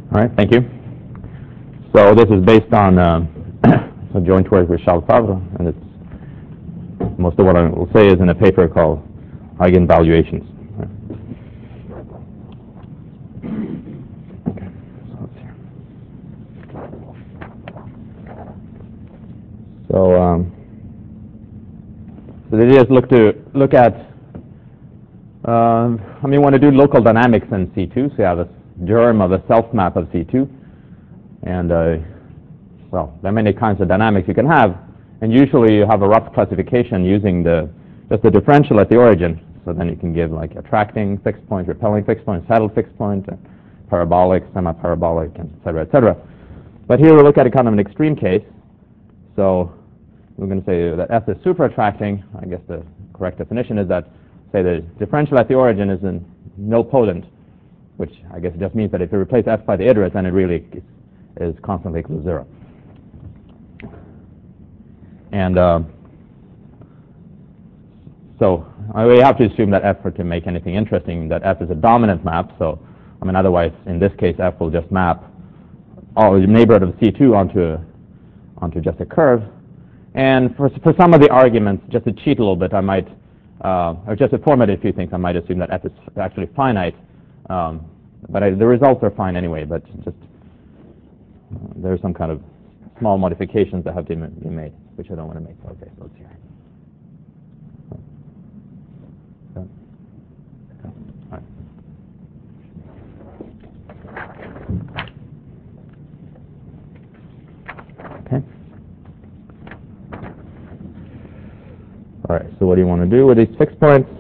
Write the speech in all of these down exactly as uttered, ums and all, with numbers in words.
All right, thank you. So this is based on uh, a joint work with Charles Favre, and it's most of what I will say is in a paper called Eigenvaluations. Okay, so let's see. So, um, so the idea is look to look at. Uh, I mean, want to do local dynamics in C two, so you have a germ of a self-map of C two. And, uh, well, there are many kinds of dynamics you can have. And usually you have a rough classification using the just the differential at the origin. So then you can give like attracting fixed point, repelling fixed point, saddle fixed point, parabolic, semi-parabolic, and et cetera, et cetera. But here we look at a kind of an extreme case. So we're going to say that F is super-attracting. I guess the correct definition is that, say, the differential at the origin is in nilpotent, which I guess just means that if you replace F by the iterate, then it really is constantly equal to zero. And uh, so uh, we have to assume that F, for to make anything interesting, that F is a dominant map. So, I mean, otherwise, in this case, F will just map all the neighborhood of C two onto a, onto just a curve. And for for some of the arguments, just to cheat a little bit, I might, uh, or just to format a few things, I might assume that F is actually finite. Um, but I, the results are fine anyway. But just uh, there's some kind of small modifications that have to be made, which I don't want to make. Okay, so let's see. All right. Okay. All right. So what do you want to do with these fixed points?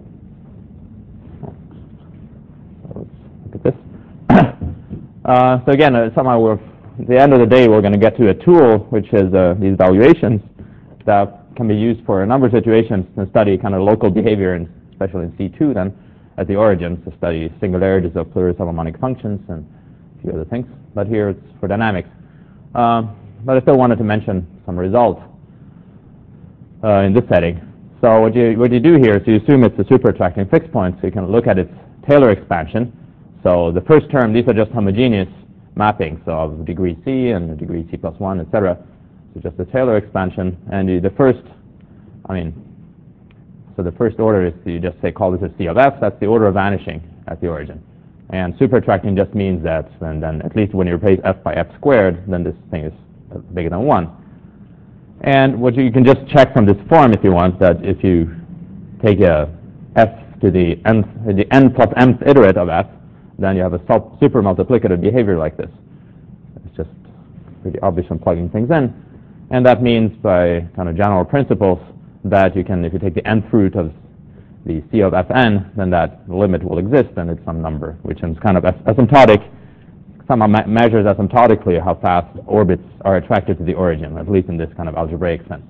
So let's look at this. uh, so again, uh, somehow we're at the end of the day, we're going to get to a tool, which is uh, these valuations that can be used for a number of situations to study kind of local behavior, and especially in C two then, at the origin, to study singularities of plurisolomonic functions and a few other things. But here it's for dynamics. Um, but I still wanted to mention some results uh, in this setting. So what you, what you do here is you assume it's a super-attracting fixed point, so you can look at its Taylor expansion. So the first term, these are just homogeneous mapping, so of degree C and degree C plus one, et cetera. So just the Taylor expansion, and the, the first, I mean, so the first order is you just say call this a C of F. That's the order of vanishing at the origin. And super-attracting just means that, and then at least when you replace F by F squared, then this thing is bigger than one. And what you, you can just check from this form if you want that if you take a F to the nth, the n plus mth iterate of F, then you have a super multiplicative behavior like this. It's just pretty obvious from plugging things in. And that means, by kind of general principles, that you can, if you take the nth root of the C of Fn, then that limit will exist, and it's some number, which is kind of asymptotic, somehow me measures asymptotically how fast orbits are attracted to the origin, at least in this kind of algebraic sense.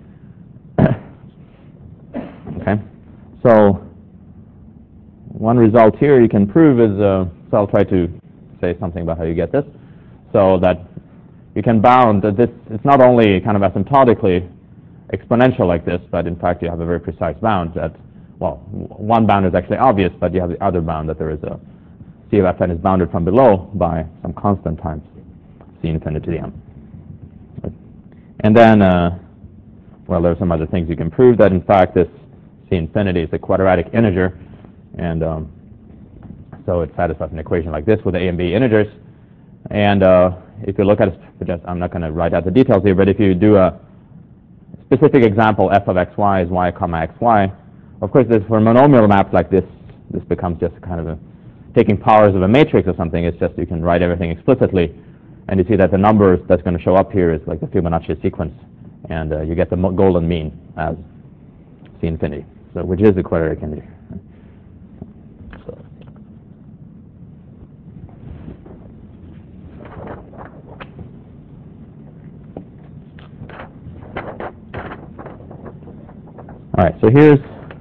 Okay, so one result here you can prove is, uh, so I'll try to say something about how you get this, so that you can bound that this, it's not only kind of asymptotically exponential like this, but in fact you have a very precise bound that, well, one bound is actually obvious, but you have the other bound that there is a C of Fn is bounded from below by some constant times C infinity to the m. And then, uh, well, there are some other things you can prove that in fact this C infinity is a quadratic integer. And um, so it satisfies an equation like this with A and B integers. And uh, if you look at it, I'm not going to write out the details here, but if you do a specific example, f of xy is y comma xy, of course, this, for monomial maps like this, this becomes just kind of a, taking powers of a matrix or something. It's just you can write everything explicitly. And you see that the numbers that's going to show up here is like the Fibonacci sequence. And uh, you get the golden mean as C infinity, so which is the quadratic integer. All right, so here's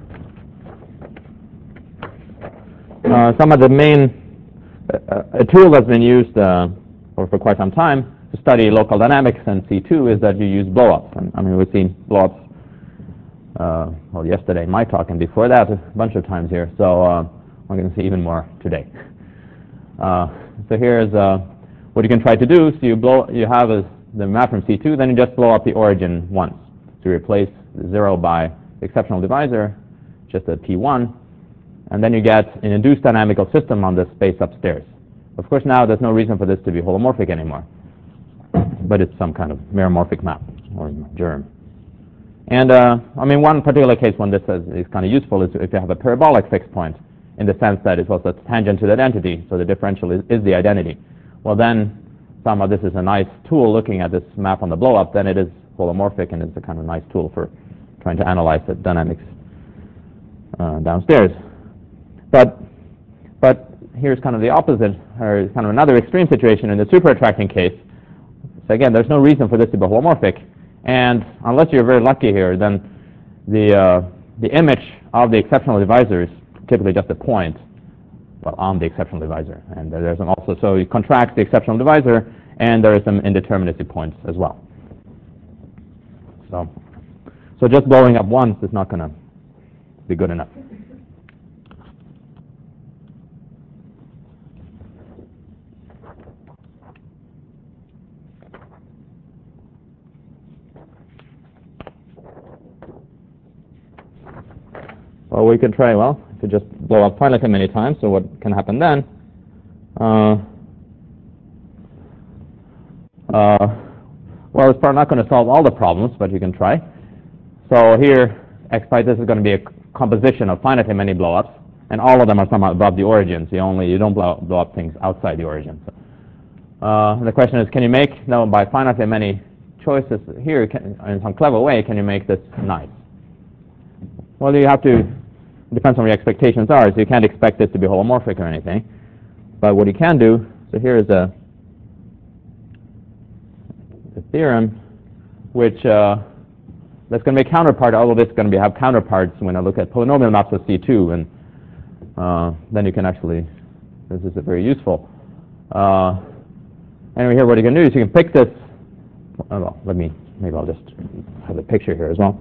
uh, some of the main, uh, a tool that's been used uh, for, for quite some time to study local dynamics in C two is that you use blow-ups. And, I mean, we've seen blow-ups, uh, well, yesterday in my talk and before that a bunch of times here, so uh, we're going to see even more today. Uh, so here's uh, what you can try to do is you blow, you have a, the map from C two, then you just blow up the origin once. So you replace the zero by the exceptional divisor, just a P one, and then you get an induced dynamical system on the space upstairs. Of course, now there's no reason for this to be holomorphic anymore, but it's some kind of meromorphic map or germ. And uh, I mean, one particular case when this is, is kind of useful is if you have a parabolic fixed point, in the sense that it's also tangent to that entity, so the differential is, is the identity. Well, then somehow this is a nice tool looking at this map on the blow-up, then it is holomorphic, and it's a kind of nice tool for trying to analyze the dynamics uh, downstairs. But, but here's kind of the opposite, or kind of another extreme situation in the super-attracting case. So again, there's no reason for this to be holomorphic, and unless you're very lucky here, then the, uh, the image of the exceptional divisor is typically just a point, well, on the exceptional divisor. And there's some also, so you contract the exceptional divisor, and there is some indeterminacy points as well. So, so just blowing up once is not going to be good enough. Well, we could try, well, to just blow up finitely many times, so what can happen then? Uh, uh, well, it's probably not going to solve all the problems, but you can try. So here, x pi, this is going to be a composition of finitely many blow-ups, and all of them are somehow above the origin, so you only, you don't blow, blow up things outside the origin. So, uh, the question is, can you make, no, by finitely many choices here, can, in some clever way, can you make this nice? Well, you have to, it depends on what your expectations are, so you can't expect this to be holomorphic or anything. But what you can do, so here is a, a theorem which uh, that's going to be a counterpart. All of this is going to be have counterparts when I look at polynomial maps of C two, and uh, then you can actually, this is a very useful. Uh, anyway, here what you can do is you can pick this, oh, well, let me, maybe I'll just have a picture here as well.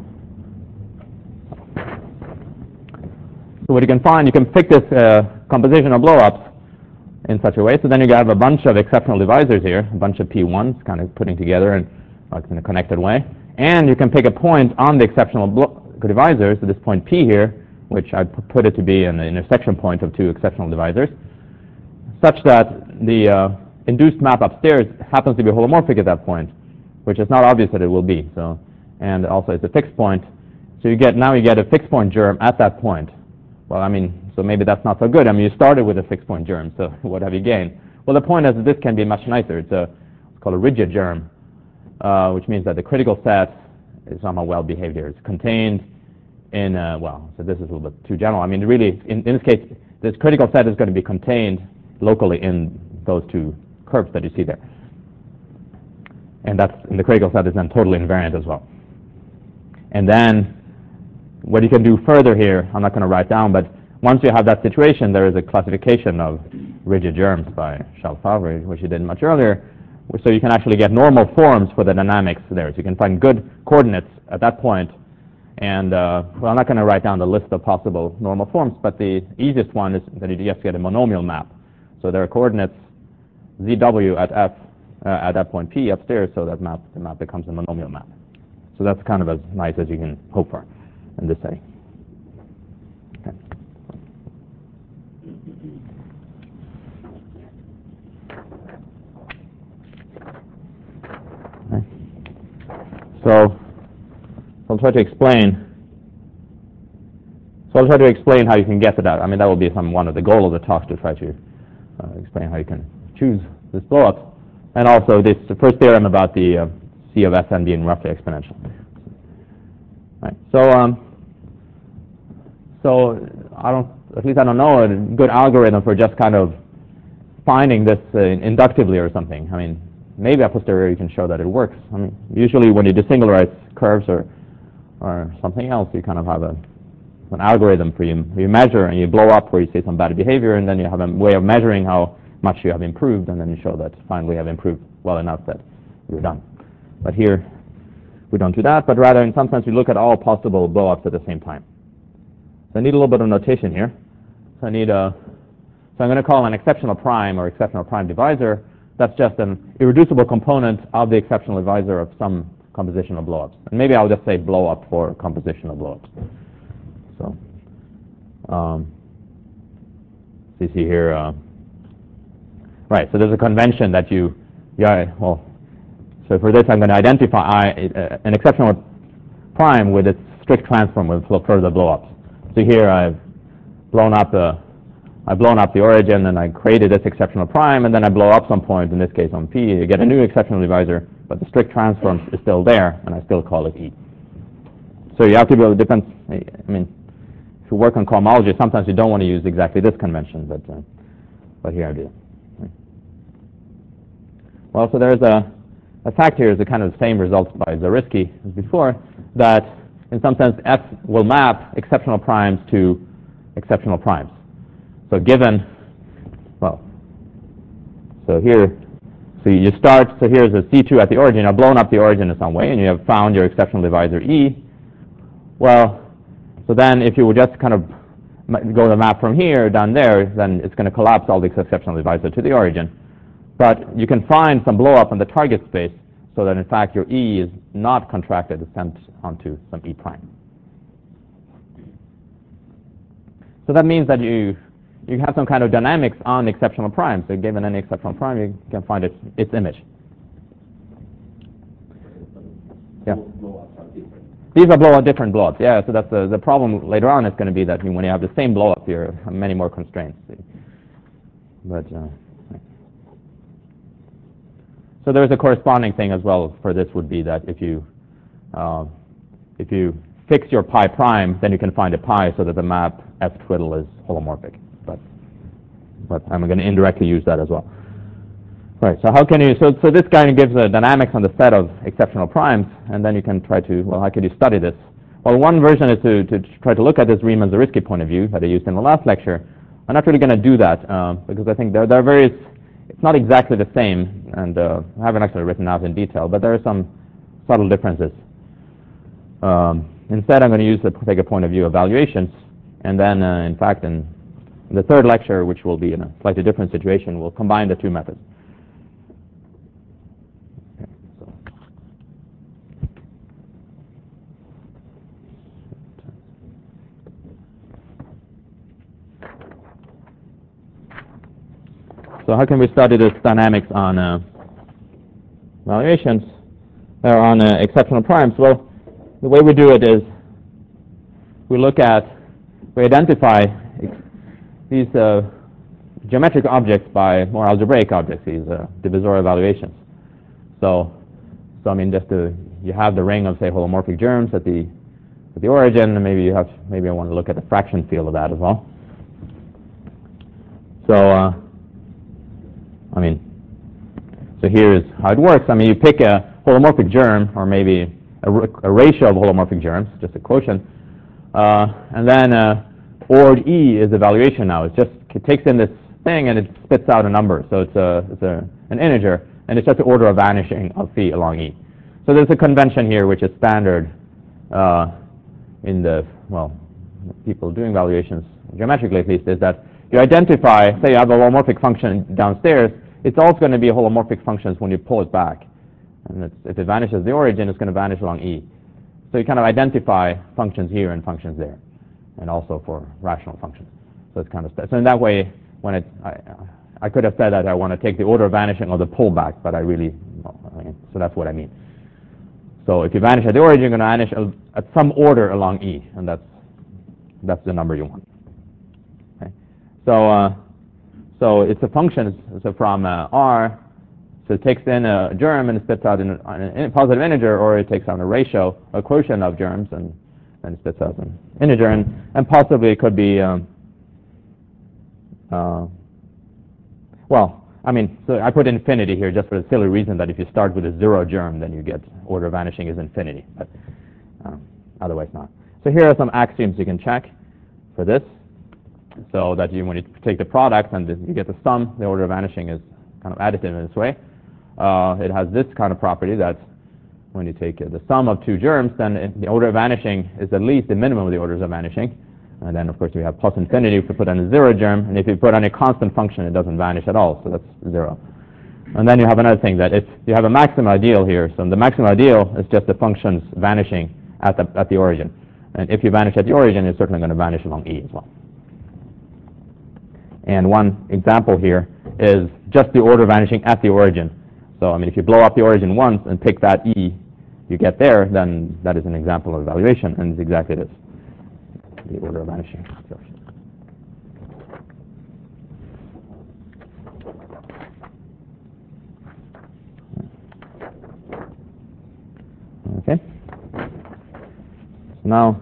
So what you can find, you can pick this uh, composition of blow-ups in such a way, so then you have a bunch of exceptional divisors here, a bunch of P ones kind of putting together in, like in a connected way. And you can pick a point on the exceptional divisor, so this point P here, which I put it to be an intersection point of two exceptional divisors, such that the uh, induced map upstairs happens to be holomorphic at that point, which is not obvious that it will be. So, and also it's a fixed point. So you get, now you get a fixed point germ at that point. Well, I mean, so maybe that's not so good. I mean, you started with a fixed point germ, so what have you gained? Well, the point is that this can be much nicer. It's, a, it's called a rigid germ, uh, which means that the critical set is somehow well behaved here. It's contained in, uh, well, so this is a little bit too general. I mean, really, in, in this case, this critical set is going to be contained locally in those two curves that you see there. And that's, and the critical set is then totally invariant as well. And then what you can do further here, I'm not going to write down, but once you have that situation, there is a classification of rigid germs by Charles-Favre, which you did much earlier. So you can actually get normal forms for the dynamics there. So you can find good coordinates at that point. And, uh, well, I'm not going to write down the list of possible normal forms, but the easiest one is that you just get a monomial map. So there are coordinates Z W at F, uh, at that point P upstairs, so that map, the map becomes a monomial map. So that's kind of as nice as you can hope for in this setting. Okay. Okay. So I'll try to explain. So I'll try to explain how you can get to that. I mean, that will be some one of the goal of the talk, to try to uh, explain how you can choose this blow-up, and also this the first theorem about the uh, C of S n being roughly exponential. Right. So, um, so I don't, at least I don't know a good algorithm for just kind of finding this uh, inductively or something. I mean, maybe a posteriori you can show that it works. I mean, usually when you desingularize curves or or something else, you kind of have a an algorithm for you. You measure and you blow up where you see some bad behavior, and then you have a way of measuring how much you have improved, and then you show that finally you have improved well enough that you're done. But here, we don't do that, but rather in some sense we look at all possible blow-ups at the same time. So I need a little bit of notation here. So I need a, so I'm going to call an exceptional prime or exceptional prime divisor that's just an irreducible component of the exceptional divisor of some compositional blowups. And maybe I'll just say blowup for compositional blowups. So, um, so you see here, uh, right, so there's a convention that you, yeah, well, so for this I'm going to identify I, uh, an exceptional prime with its strict transform with further blowups. So here I've blown up the, I've blown up the origin and I created this exceptional prime, and then I blow up some point, in this case on P, you get a new exceptional divisor, but the strict transform is still there, and I still call it E. So you have to be able to depend, I mean, if you work on cohomology, sometimes you don't want to use exactly this convention, but, uh, but here I do. Well, so there's a, a fact here is the kind of the same result by Zariski as before, that in some sense F will map exceptional primes to exceptional primes. So given, well, so here, so you start, so here's a C two at the origin. I've blown up the origin in some way, and you have found your exceptional divisor E. Well, so then if you would just kind of go the map from here down there, then it's going to collapse all the exceptional divisor to the origin. But you can find some blow up in the target space so that in fact your E is not contracted, it's sent onto some E prime. So that means that you you have some kind of dynamics on exceptional primes. So given any exceptional prime, you can find it, its image. Yeah. These are blow up different blowups. Yeah. So that's the the problem later on is going to be that when you have the same blowup, you have many more constraints. But uh, so there's a corresponding thing as well for this would be that if you uh, if you fix your pi prime, then you can find a pi so that the map F twiddle is holomorphic. But but I'm going to indirectly use that as well. Right. So how can you? So so this kind of gives a dynamics on the set of exceptional primes, and then you can try to, well, how could you study this? Well, one version is to to try to look at this Riemann-Zariski point of view that I used in the last lecture. I'm not really going to do that uh, because I think there there are various. It's not exactly the same, and uh, I haven't actually written out in detail, but there are some subtle differences. Um, instead, I'm going to use the take a point of view evaluations, and then, uh, in fact, in the third lecture, which will be in a slightly different situation, we'll combine the two methods. Okay, so. So how can we study this dynamics on uh, evaluations or on uh, exceptional primes? Well, the way we do it is we look at, we identify these uh, geometric objects by more algebraic objects, these uh, divisorial evaluations. So, so I mean, just to, you have the ring of, say, holomorphic germs at the at the origin, and maybe you have, maybe I want to look at the fraction field of that as well. So, uh, I mean, so here's how it works. I mean, you pick a holomorphic germ, or maybe a, a ratio of holomorphic germs, just a quotient, uh, and then uh, ord E is evaluation now. It just it takes in this thing and it spits out a number. So it's a it's a an integer, and it's just the order of vanishing of phi along E. So there's a convention here which is standard uh, in the well, people doing evaluations geometrically at least, is that you identify, say you have a holomorphic function downstairs, it's also going to be a holomorphic function when you pull it back. And it's, if it vanishes the origin, it's going to vanish along E. So you kind of identify functions here and functions there, and also for rational functions. So it's kind of so in that way, when it, I, I could have said that I want to take the order of vanishing or the pullback, but I really, so that's what I mean. So if you vanish at the origin, you're going to vanish at some order along E, and that's that's the number you want. Okay. So uh, so it's a function. So from uh, R, so it takes in a germ and it spits out an, an positive integer, or it takes out a ratio, a quotient of germs, and and spits out an integer, and, and possibly it could be. Um, uh, well, I mean, so I put infinity here just for the silly reason that if you start with a zero germ, then you get order of vanishing is infinity, but um, otherwise not. So here are some axioms you can check for this, so that you, when you take the product and you get the sum, the order of vanishing is kind of additive in this way. Uh, it has this kind of property that when you take uh, the sum of two germs, then it, the order of vanishing is at least the minimum of the orders of vanishing. And then, of course, we have plus infinity if you put on a zero germ, and if you put on a constant function, it doesn't vanish at all, so that's zero. And then you have another thing, that if you have a maximum ideal here, so the maximum ideal is just the functions vanishing at the, at the origin. And if you vanish at the origin, it's certainly going to vanish along E as well. And one example here is just the order vanishing at the origin. So, I mean, if you blow up the origin once and pick that E you get there, then that is an example of evaluation, and it's exactly this, the order of vanishing. Okay. So now,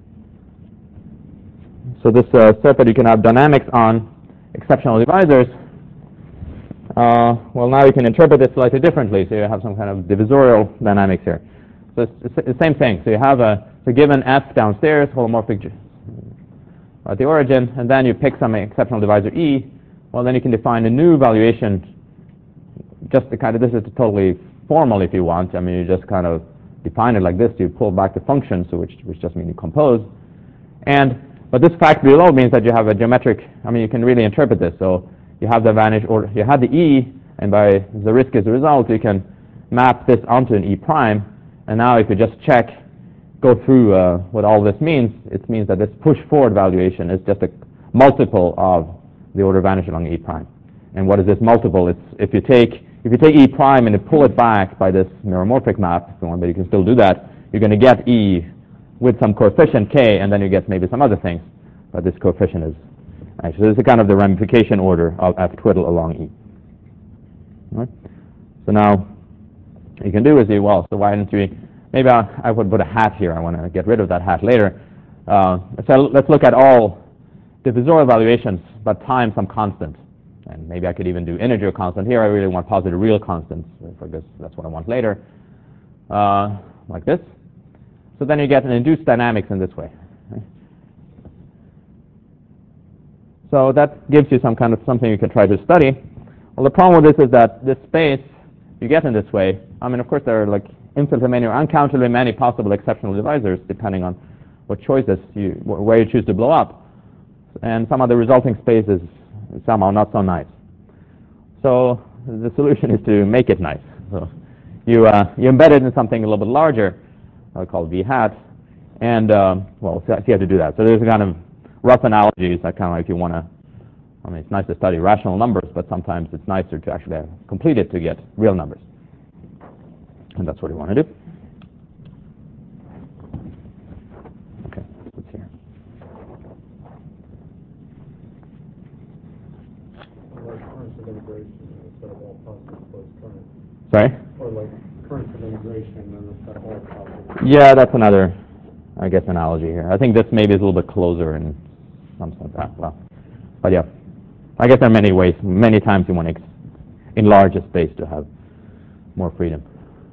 so this uh, set that you can have dynamics on exceptional divisors, uh, well, now you can interpret it slightly differently. So you have some kind of divisorial dynamics here. So it's, it's the same thing. So you have a, a given F downstairs, holomorphic at the origin, and then you pick some exceptional divisor E. Well, then you can define a new valuation. Just the kind of, this is totally formal if you want. I mean, you just kind of define it like this. You pull back the function, so which, which just means you compose. And but this fact below means that you have a geometric. I mean, you can really interpret this. So you have the vanish, or you have the E, and by the risk as a result, you can map this onto an E prime. And now if you just check, go through uh, what all this means, it means that this push forward valuation is just a multiple of the order vanish along E prime. And what is this multiple? It's if you take if you take E prime and you pull it back by this meromorphic map, if you want, but you can still do that, you're going to get E with some coefficient K, and then you get maybe some other things. But this coefficient is actually, this is kind of the ramification order of F twiddle along E. All right? So now, what you can do is, you, well, so why don't we, maybe I, I would put a hat here. I want to get rid of that hat later. Uh, so let's look at all divisorial valuations, but times some constant. And maybe I could even do integer constant. Here I really want positive real constants. For this, that's what I want later. Uh, like this. So then you get an induced dynamics in this way. Okay? So that gives you some kind of something you can try to study. Well, the problem with this is that this space you get in this way, I mean, of course, there are like infinitely many or uncountably many possible exceptional divisors depending on what choices you, where you choose to blow up. And some of the resulting space is somehow not so nice. So the solution is to make it nice. So you, uh, you embed it in something a little bit larger, uh, called V hat, and, um, well, so you have to do that. So there's a kind of rough analogies that kind of like you want to, I mean, it's nice to study rational numbers, but sometimes it's nicer to actually have complete it to get real numbers. And that's what we want to do. Okay, what's here? Or like currents of integration instead of all positive closed current. Sorry? Or like currents of integration instead of all positive. Yeah, that's another, I guess, analogy here. I think this maybe is a little bit closer in some sense. Ah, well, but yeah, I guess there are many ways, many times you want to enlarge a space to have more freedom.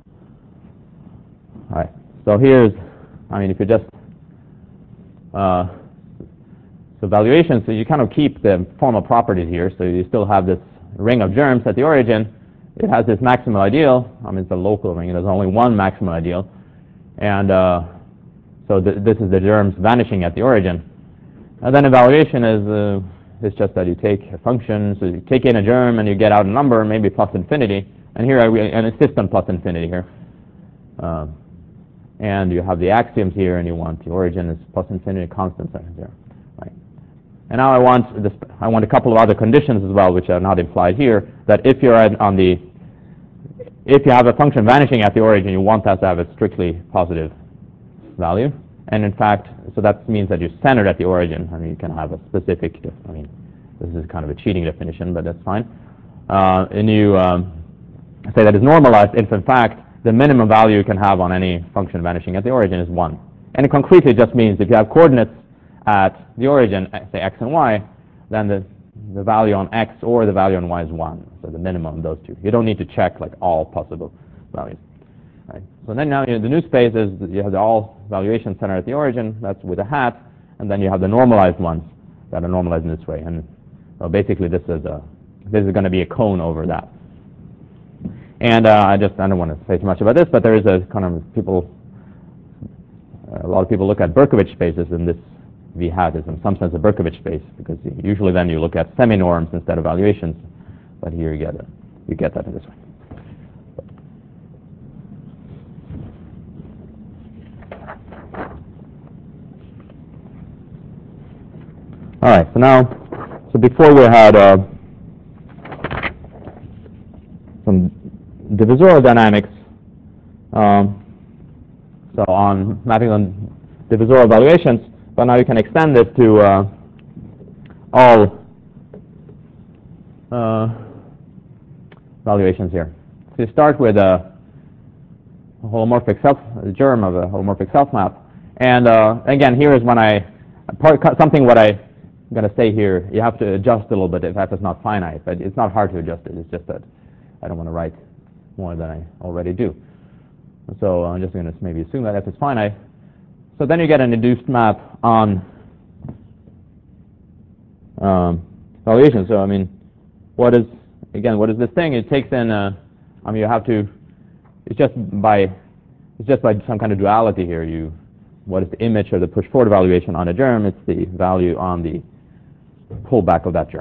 All right, so here's, I mean, if you just, uh, so valuation, so you kind of keep the formal properties here, so you still have this ring of germs at the origin. It has this maximal ideal. I mean, it's a local ring. There's only one maximal ideal. And uh, so th this is the germs vanishing at the origin. And then evaluation is, uh, is just that you take a function, so you take in a germ and you get out a number, maybe plus infinity. And here, I re and it's system plus infinity here. Uh, and you have the axioms here, and you want the origin is plus infinity constants are there. Right. And now I want this, I want a couple of other conditions as well, which are not implied here, that if you're at, on the, if you have a function vanishing at the origin, you want that to have a strictly positive value. And in fact, so that means that you're centered at the origin. I mean, you can have a specific, I mean, this is kind of a cheating definition, but that's fine. Uh, and you um, say that it's normalized if, in fact, the minimum value you can have on any function vanishing at the origin is one. And it concretely just means if you have coordinates at the origin, say x and y, then the, the value on x or the value on y is one. So the minimum of those two. You don't need to check like all possible values. Right. So then now you know, the new space is you have the all valuation center at the origin, that's with a hat, and then you have the normalized ones that are normalized in this way. And well, basically this is a this is going to be a cone over that. And uh, I just I don't want to say too much about this, but there is a kind of people a lot of people look at Berkovich spaces, and this V hat is in some sense a Berkovich space because usually then you look at semi-norms instead of valuations, but here you get a you get that in this way. All right, so now, so before we had uh, some divisorial dynamics, um, so on mapping on divisorial evaluations, but now you can extend it to uh, all uh, evaluations here. So you start with a holomorphic self, a germ of a holomorphic self-map, and uh, again, here is when I part something what I I'm going to say here, you have to adjust a little bit if f is not finite, but it's not hard to adjust it. It's just that I don't want to write more than I already do. So I'm just going to maybe assume that f is finite. So then you get an induced map on um, evaluation. So I mean, what is again? What is this thing? It takes in. Uh, I mean, you have to. It's just by. It's just by some kind of duality here. You. What is the image of the push forward evaluation on a germ? It's the value on the pullback of that germ.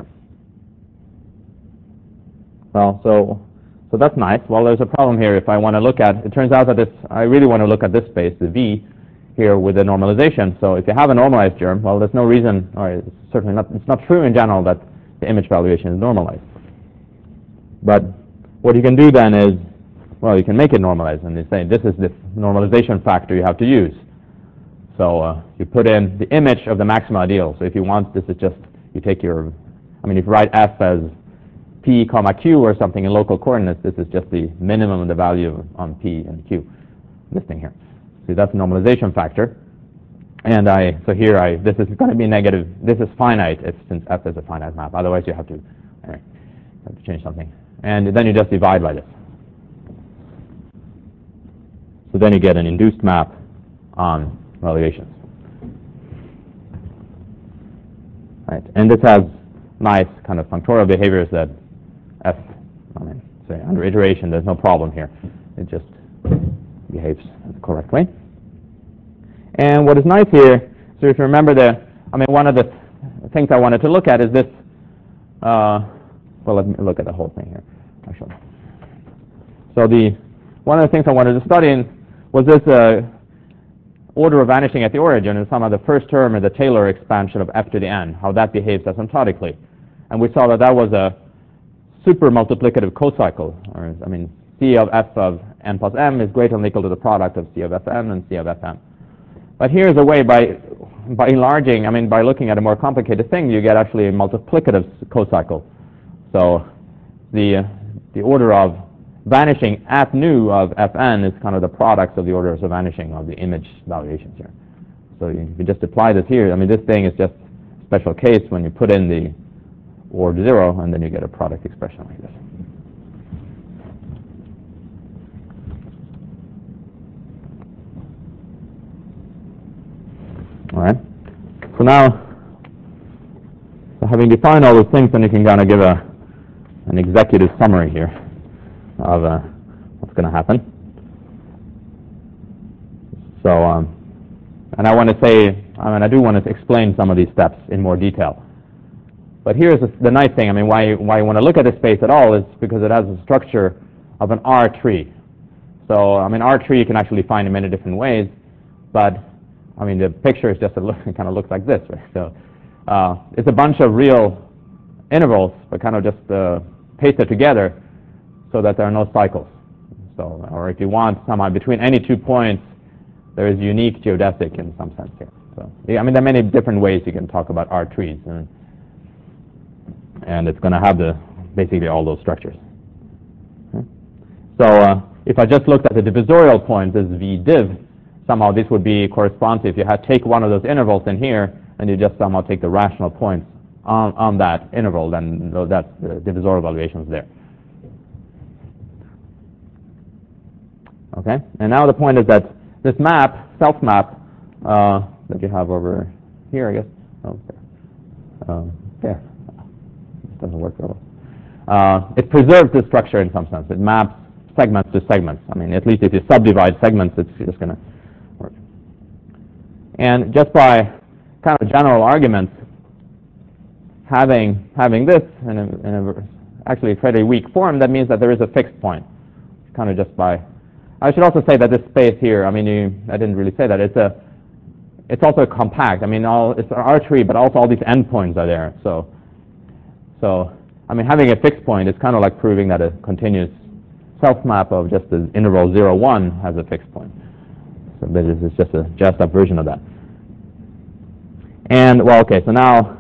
Well, so so that's nice. Well, there's a problem here. If I want to look at, it turns out that this, I really want to look at this space, the V, here with the normalization. So if you have a normalized germ, well, there's no reason, or it's certainly not, it's not true in general that the image valuation is normalized. But what you can do then is, well, you can make it normalized, and you say this is the normalization factor you have to use. So uh, you put in the image of the maximal ideal. So if you want, this is just, you take your, I mean, if you write f as p comma q or something in local coordinates, this is just the minimum of the value on p and q, this thing here. See, that's the normalization factor. And I, so here I, this is going to be negative, this is finite if, since f is a finite map. Otherwise you have to, anyway, have to change something. And then you just divide by this. So then you get an induced map on evaluations. Right, and this has nice kind of functorial behaviors that f, I mean, say under iteration, there's no problem here. It just behaves the correct way. And what is nice here, so if you remember the, I mean, one of the th things I wanted to look at is this, uh, well, let me look at the whole thing here, actually. So the, one of the things I wanted to study in was this uh, order of vanishing at the origin, and some of the first term in the Taylor expansion of f to the n, how that behaves asymptotically. And we saw that that was a super multiplicative cocycle, or I mean, C of f of n plus m is greater than or equal to the product of C of fm and C of fm. But here's a way by, by enlarging, I mean, by looking at a more complicated thing, you get actually a multiplicative cocycle. So the, uh, the order of vanishing at nu of fn is kind of the product of the orders of vanishing of the image valuations here. So you can just apply this here. I mean, this thing is just a special case when you put in the or zero, and then you get a product expression like this. All right. So now, so having defined all those things, then you can kind of give a an executive summary here of uh, what's going to happen. So, um, and I want to say, I mean, I do want to explain some of these steps in more detail. But here's the, the nice thing. I mean, why why you want to look at this space at all is because it has a structure of an R tree. So, I mean, R tree you can actually find in many different ways, but I mean, the picture is just a look, it kind of looks like this. Right? So, uh, it's a bunch of real intervals, but kind of just uh, pasted together so that there are no cycles. So, or if you want somehow between any two points, there is unique geodesic in some sense here. So, I mean, there are many different ways you can talk about R trees, and and it's going to have the basically all those structures. Okay. So, uh, if I just looked at the divisorial point, this V div, somehow this would be correspond to if you had take one of those intervals in here, and you just somehow take the rational points on on that interval, then that's the divisorial evaluations there. Okay, and now the point is that this map, self-map, uh, that you have over here, I guess. Oh, there. Um, there. It doesn't work very well. Uh, it preserves the structure in some sense. It maps segments to segments. I mean, at least if you subdivide segments, it's just going to work. And just by kind of general arguments, having having this in a, in a actually a fairly weak form, that means that there is a fixed point, kind of just by. I should also say that this space here, I mean, you, I didn't really say that, it's a, it's also compact. I mean, all, it's an R tree, but also all these endpoints are there. So, so I mean, having a fixed point is kind of like proving that a continuous self-map of just the interval zero, one has a fixed point. So this is just a jazzed up version of that. And, well, okay, so now,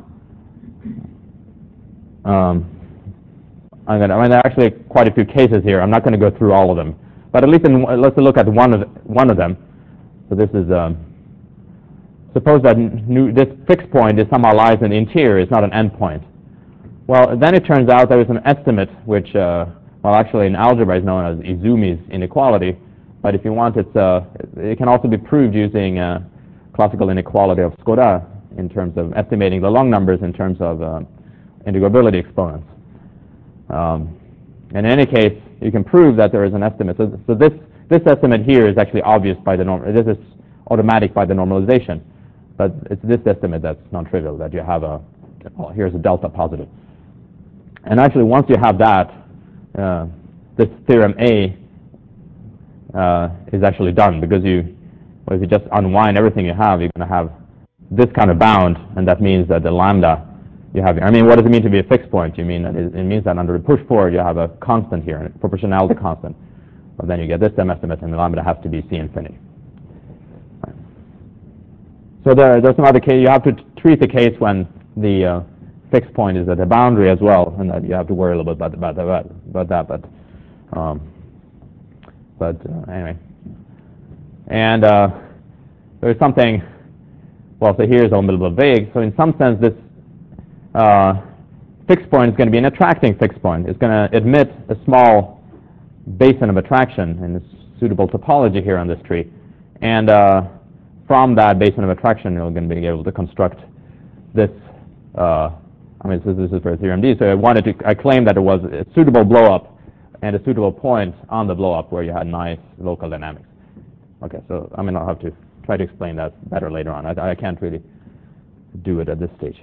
um, I'm gonna, I mean, there are actually quite a few cases here. I'm not going to go through all of them. But at least in, let's look at one of, one of them. So this is, um, suppose that new, this fixed point is somehow lies in the interior, it's not an endpoint. Well, then it turns out there is an estimate which, uh, well, actually in algebra is known as Izumi's inequality. But if you want, it's, uh, it can also be proved using uh, classical inequality of Skoda in terms of estimating the long numbers in terms of uh, integrability exponents. Um, in any case, you can prove that there is an estimate. So, so this, this estimate here is actually obvious by the norm. This is automatic by the normalization. But it's this estimate that's non-trivial, that you have a, well, here's a delta positive. And actually, once you have that, uh, this theorem A uh, is actually done, because you, well, if you just unwind everything you have, you're going to have this kind of bound, and that means that the lambda you have here. I mean, what does it mean to be a fixed point? You mean that it, it means that under the push forward you have a constant here, a proportionality constant. But then you get this M estimate, and the lambda has to be C infinity. Right. So there, there's some other case. You have to treat the case when the uh, fixed point is at the boundary as well, and that you have to worry a little bit about, about, about, about that. But, um, but uh, anyway. And uh, there's something, well, so here's a little bit vague. So in some sense, this uh, fixed point is going to be an attracting fixed point. It's going to admit a small basin of attraction in this suitable topology here on this tree. And uh, from that basin of attraction, you're going to be able to construct this. Uh, I mean, so this is for theorem D. So I wanted to, I claimed that there was a suitable blow-up and a suitable point on the blow-up where you had nice local dynamics. Okay, so I mean, I'll have to try to explain that better later on. I, I can't really do it at this stage.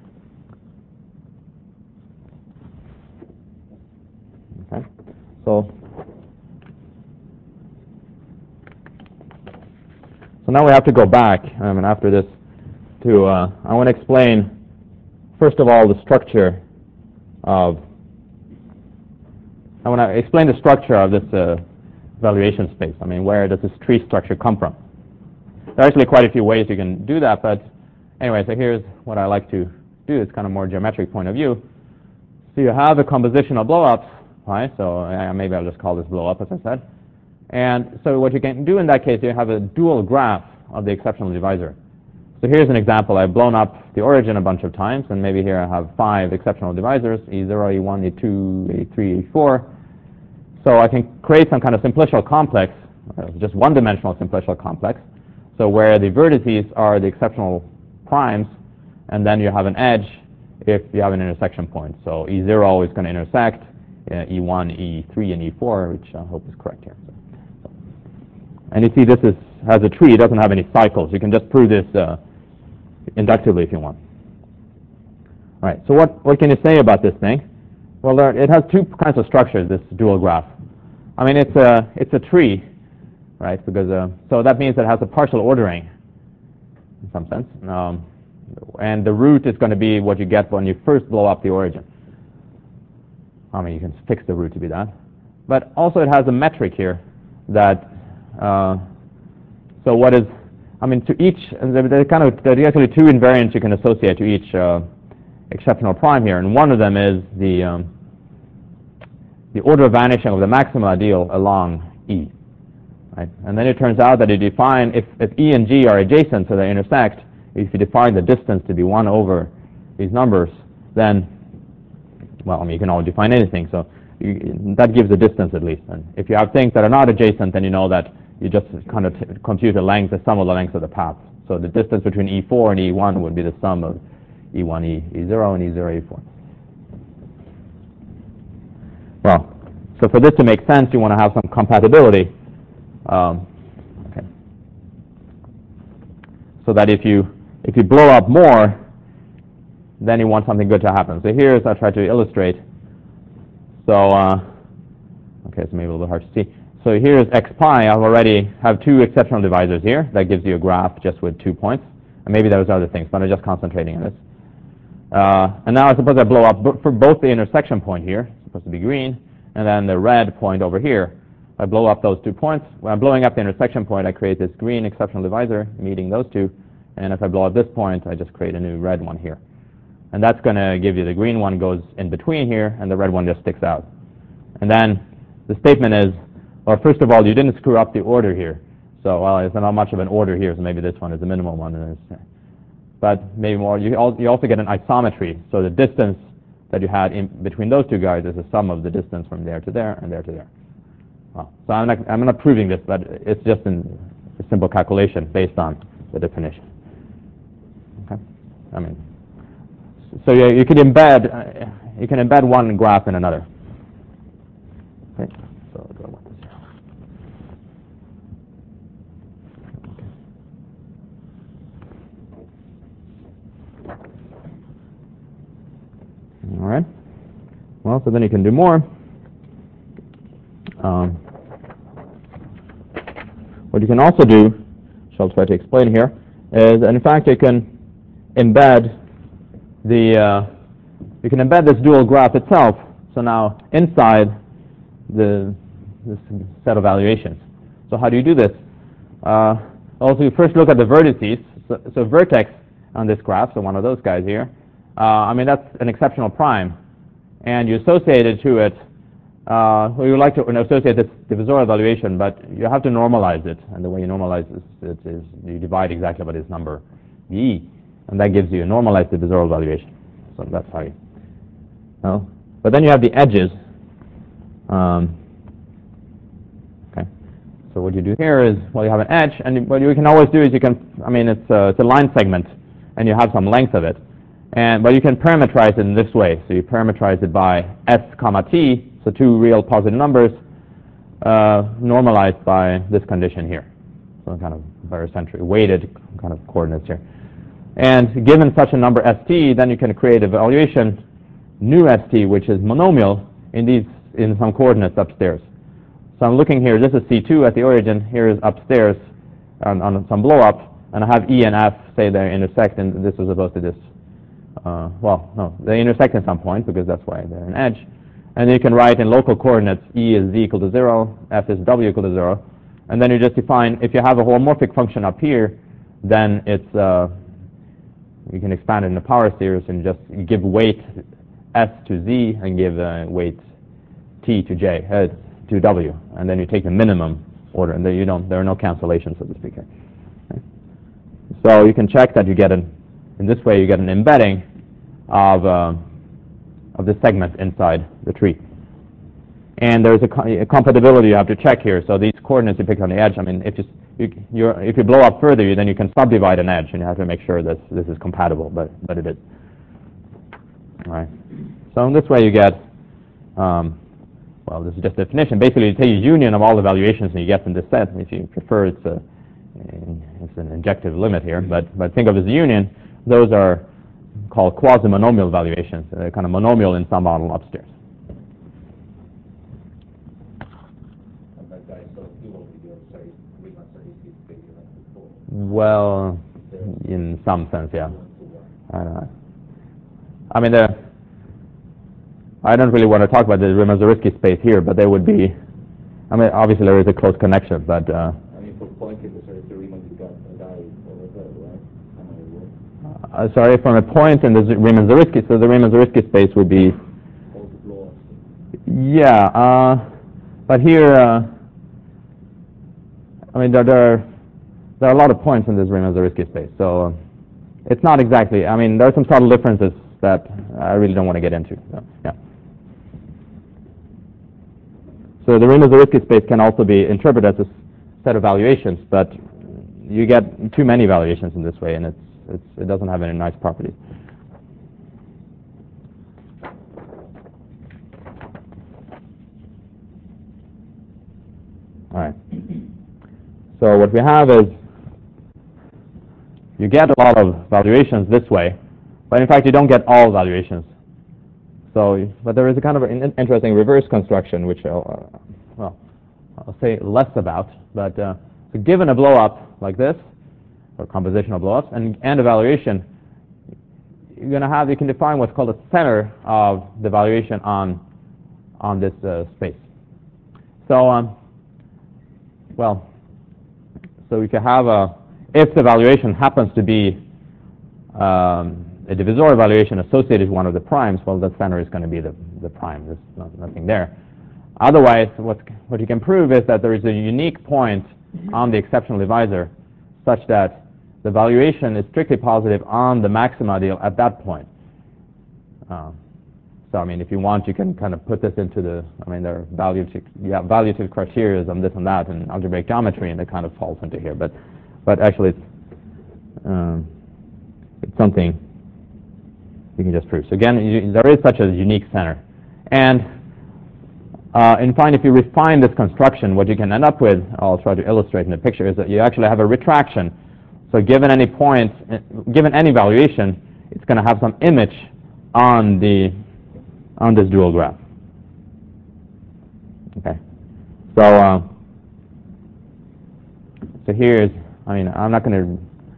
Okay, so so now we have to go back. I mean, after this, to uh, I want to explain first of all the structure of. I want to explain the structure of this uh, valuation space. I mean, where does this tree structure come from? There are actually quite a few ways you can do that, but anyway, so here's what I like to do. It's kind of more geometric point of view. So you have a composition of blow-ups, right? So uh, maybe I'll just call this blow-up, as I said. And so what you can do in that case, you have a dual graph of the exceptional divisor. So here's an example. I've blown up the origin a bunch of times, and maybe here I have five exceptional divisors, E zero, E one, E two, E three, E four. So I can create some kind of simplicial complex, uh, just one-dimensional simplicial complex, so where the vertices are the exceptional primes, and then you have an edge if you have an intersection point. So E zero is going to intersect uh, E one, E three, and E four, which I hope is correct here. So, so. And you see this is, has a tree. It doesn't have any cycles. You can just prove this uh, inductively if you want. All right, so what, what can you say about this thing? Well, there, it has two kinds of structures, this dual graph. I mean, it's a, it's a tree, right? Because uh, so that means it has a partial ordering in some sense. Um, and the root is going to be what you get when you first blow up the origin. I mean, you can fix the root to be that. But also it has a metric here that, uh, so what is, I mean, to each, there kind of, there are actually two invariants you can associate to each uh, exceptional prime here, and one of them is the um, the order of vanishing of the maximal ideal along E. Right? And then it turns out that you define, if, if E and G are adjacent, so they intersect, if you define the distance to be one over these numbers, then, well, I mean, you can always define anything, so you, that gives a distance at least. And if you have things that are not adjacent, then you know that you just kind of t compute the length, the sum of the lengths of the paths. So the distance between E four and E one would be the sum of E one, E, E zero, and E zero, E four. Well, so for this to make sense, you want to have some compatibility. Um, okay. So that if you if you blow up more, then you want something good to happen. So here's I try to illustrate So, uh, okay, so maybe a little bit hard to see. So here's x pi. I already have two exceptional divisors here. That gives you a graph just with two points. And maybe there's other things, but I'm just concentrating on this. Uh, and now I suppose I blow up b for both the intersection point here, it's supposed to be green, and then the red point over here. I blow up those two points. When I'm blowing up the intersection point, I create this green exceptional divisor meeting those two. And if I blow up this point, I just create a new red one here. And that's going to give you the green one goes in between here, and the red one just sticks out. And then the statement is, well, first of all, you didn't screw up the order here. So, well, it's not much of an order here, so maybe this one is the minimal one. And it's, but maybe more, you, al you also get an isometry. So the distance that you had in between those two guys is the sum of the distance from there to there and there to there. Well, so I'm not, I'm not proving this, but it's just an, a simple calculation based on the definition. Okay? I mean, so you, you can embed, uh, you can embed one graph in another. Okay? So do I want this here? Okay. All right. Well, so then you can do more. Um, what you can also do, which I'll try to explain here, is in fact you can embed the uh, you can embed this dual graph itself. So now inside the this set of valuations. So how do you do this? Uh, also, you first look at the vertices. So, so vertex on this graph, so one of those guys here. Uh, I mean that's an exceptional prime, and you associate it to it. Uh, well, you would like to associate this divisorial valuation, but you have to normalize it. And the way you normalize it is you divide exactly by this number, e, and that gives you a normalized divisorial valuation. So that's how you. Well, but then you have the edges. Um, okay. So what you do here is, well, you have an edge, and what you can always do is you can. I mean, it's a, it's a line segment, and you have some length of it, and but you can parameterize it in this way. So you parameterize it by s comma t. So two real positive numbers uh, normalized by this condition here. So kind of barycentric, weighted kind of coordinates here. And given such a number st, then you can create a valuation, new st, which is monomial in these in some coordinates upstairs. So I'm looking here, this is C two at the origin, here is upstairs on, on some blow up, and I have E and F, say they intersect, and this is supposed to this, uh, well, no, they intersect at some point because that's why they're an edge. And you can write in local coordinates, E is z equal to zero, F is w equal to zero. And then you just define, if you have a holomorphic function up here, then it's, uh, you can expand it in the power series and just give weight S to Z and give uh, weight T to J, uh, to W. And then you take the minimum order, and then you don't, there are no cancellations, so to speak. Okay. So you can check that you get an, in this way you get an embedding of, uh, of the segment inside the tree. And there's a, co a compatibility you have to check here. So these coordinates you picked on the edge, I mean, if you, you you're, if you blow up further, you, then you can subdivide an edge, and you have to make sure that this is compatible, but, but it is. All right. So in this way you get, um, well, this is just definition. Basically, you take a union of all the valuations that you get from this set. If you prefer, it's, a, it's an injective limit here, but, but think of it as a union. Those are called quasi-monomial valuations. They're kind of monomial in some model upstairs. Well, in some sense, yeah. I don't know. I mean, the, I don't really want to talk about the Riemann-Zariski space here, but there would be, I mean, obviously there is a close connection, but... Uh, I mean, for pointing, the Riemann got a guy over there, right? Uh, sorry, from a point in the Riemann-Zariski, so the Riemann-Zariski space would be... Yeah, uh, but here, uh, I mean, there, there, are, there are a lot of points in this Riemann-Zariski space, so uh, it's not exactly, I mean, there are some subtle differences that I really don't want to get into. So, yeah. So the Riemann-Zariski space can also be interpreted as a set of valuations, but you get too many valuations in this way, and it's It's, it doesn't have any nice properties. All right. So what we have is you get a lot of valuations this way, but in fact you don't get all valuations. So, but there is a kind of an interesting reverse construction, which I'll, uh, well, I'll say less about. But uh, so given a blow-up like this, or compositional blow-ups, and, and evaluation, you're going to have, you can define what's called a center of the evaluation on, on this uh, space. So, um, well, so we can have a, if the evaluation happens to be um, a divisor evaluation associated with one of the primes, well, the center is going to be the, the prime. There's not, nothing there. Otherwise, what, what you can prove is that there is a unique point on the exceptional divisor such that the valuation is strictly positive on the maxima deal at that point. Um, so, I mean, if you want, you can kind of put this into the, I mean, there are valuative, you have valuative criteria on this and that in algebraic geometry, and it kind of falls into here. But, but actually, it's, um, it's something you can just prove. So again, you, there is such a unique center. And uh, in fine, if you refine this construction, what you can end up with, I'll try to illustrate in the picture, is that you actually have a retraction. So given any point, given any valuation, it's going to have some image on the on this dual graph. Okay. So uh, so here's, I mean, I'm not going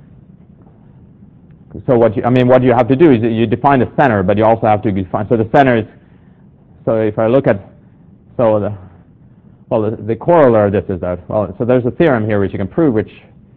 to. So what you, I mean, what you have to do is you define the center, but you also have to define. So the center is. So if I look at, so the, well, the, the corollary of this is that, well, so there's a theorem here which you can prove, which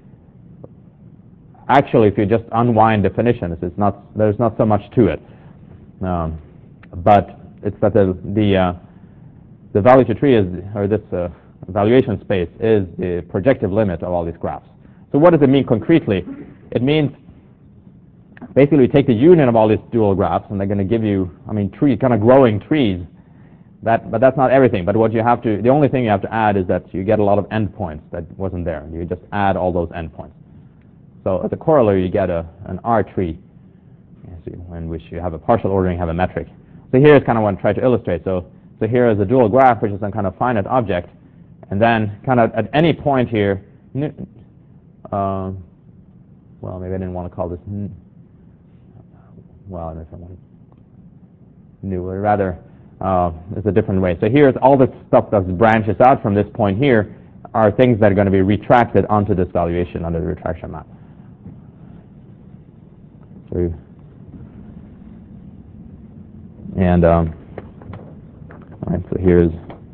actually, if you just unwind definitions, it's not, there's not so much to it. Um, but it's that the the uh, the valuative tree is, or this uh, valuation space is the projective limit of all these graphs. So what does it mean concretely? It means basically you take the union of all these dual graphs, and they're going to give you, I mean, trees, kind of growing trees. That, but that's not everything. But what you have to, the only thing you have to add is that you get a lot of endpoints that wasn't there. You just add all those endpoints. So as a corollary, you get a, an R tree in which you have a partial ordering, have a metric. So here is kind of what I try to illustrate. So, so here is a dual graph, which is some kind of finite object. And then kind of at any point here, uh, well, maybe I didn't want to call this, well, I don't know if I want to, new, or rather, uh, it's a different way. So here's all this stuff that branches out from this point here are things that are going to be retracted onto this valuation under the retraction map. So, and um, all right, so here's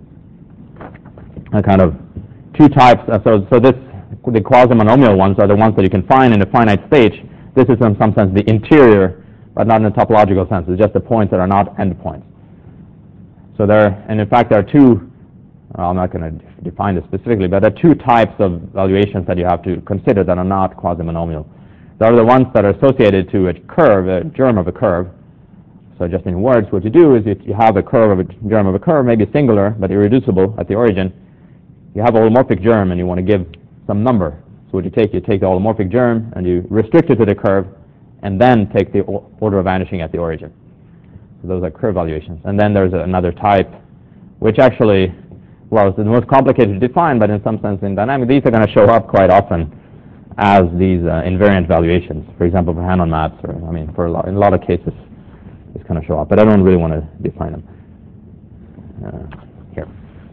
a kind of two types. Uh, so, so this, the quasi-monomial ones are the ones that you can find in a finite stage. This is in some sense the interior, but not in a topological sense. It's just the points that are not endpoints. So there, and in fact, there are two. Well, I'm not going to define this specifically, but there are two types of valuations that you have to consider that are not quasi-monomial. There are the ones that are associated to a curve, a germ of a curve. So just in words, what you do is you have a curve of a germ of a curve, maybe singular but irreducible at the origin. You have a holomorphic germ and you want to give some number. So what you take, you take the holomorphic germ and you restrict it to the curve and then take the order of vanishing at the origin. So those are curve valuations. And then there's another type which actually, well, it's the most complicated to define, but in some sense in dynamics, these are going to show up quite often as these uh, invariant valuations. For example, for Hannon maps, or I mean, for a lot, in a lot of cases, these kind of show up. But I don't really want to define them uh, here.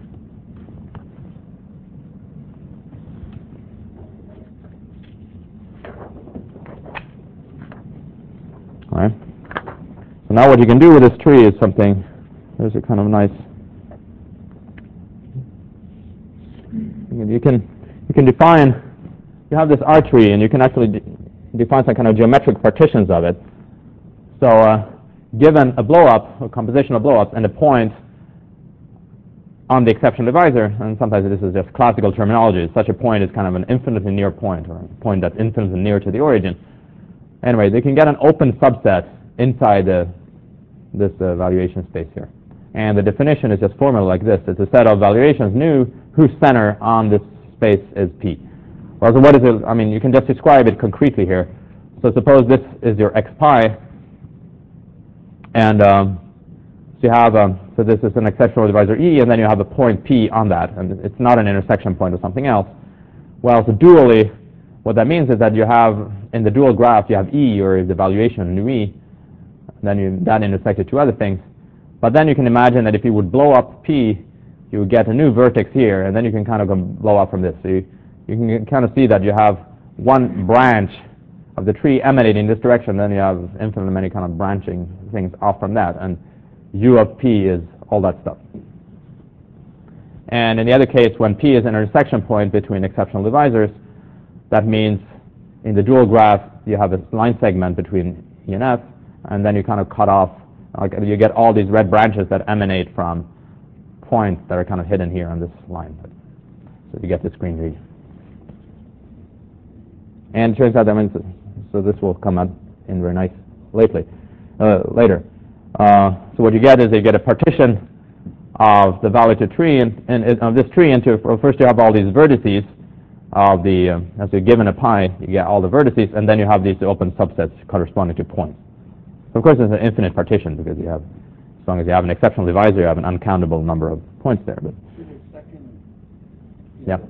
All right. So now what you can do with this tree is something. There's a kind of nice. You can you can define. You have this R tree, and you can actually de define some kind of geometric partitions of it. So, uh, given a blow-up, a compositional blow-up, and a point on the exceptional divisor, and sometimes this is just classical terminology, such a point is kind of an infinitely near point, or a point that's infinitely near to the origin. Anyway, they can get an open subset inside the, this uh, valuation space here. And the definition is just formula like this. It's a set of valuations nu whose center on this space is P. Well, so what is it? I mean, you can just describe it concretely here. So suppose this is your x pi, and um, so you have, um, so this is an exceptional divisor E, and then you have a point P on that, and it's not an intersection point or something else. Well, so dually, what that means is that you have, in the dual graph, you have E, or the valuation nu E, and then you, that intersected two other things. But then you can imagine that if you would blow up P, you would get a new vertex here, and then you can kind of go blow up from this. So you, you can kind of see that you have one branch of the tree emanating in this direction, then you have infinitely many kind of branching things off from that, and U of P is all that stuff. And in the other case, when P is an intersection point between exceptional divisors, that means in the dual graph you have a line segment between E and F, and then you kind of cut off, like you get all these red branches that emanate from points that are kind of hidden here on this line. So you get this green region. And it turns out that means, so this will come out in very nice lately, uh, later. Uh, so what you get is you get a partition of the validated tree, and, and it, of this tree into, well, first you have all these vertices of the, uh, as you're given a pi, you get all the vertices, and then you have these open subsets corresponding to points. So of course it's an infinite partition, because you have, as long as you have an exceptional divisor, you have an uncountable number of points there. But yeah.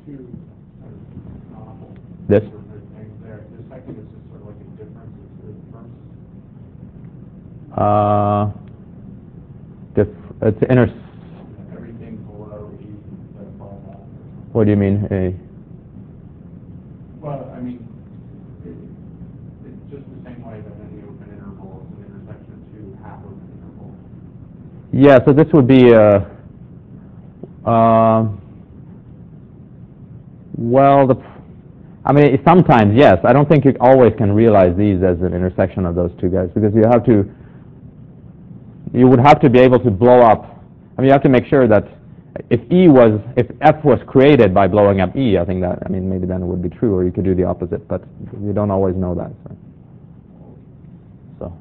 This? Uh, diff it's inter. Everything below E that falls off. What do you mean? A? Well, I mean, it, it's just the same way that any open interval is an intersection of two half-open intervals. Yeah. So this would be a. Uh, well, the. I mean, sometimes yes. I don't think you always can realize these as an intersection of those two guys, because you have to. You would have to be able to blow up. I mean, you have to make sure that if E was, if F was created by blowing up E, I think that, I mean, maybe then it would be true, or you could do the opposite, but you don't always know that. So, so.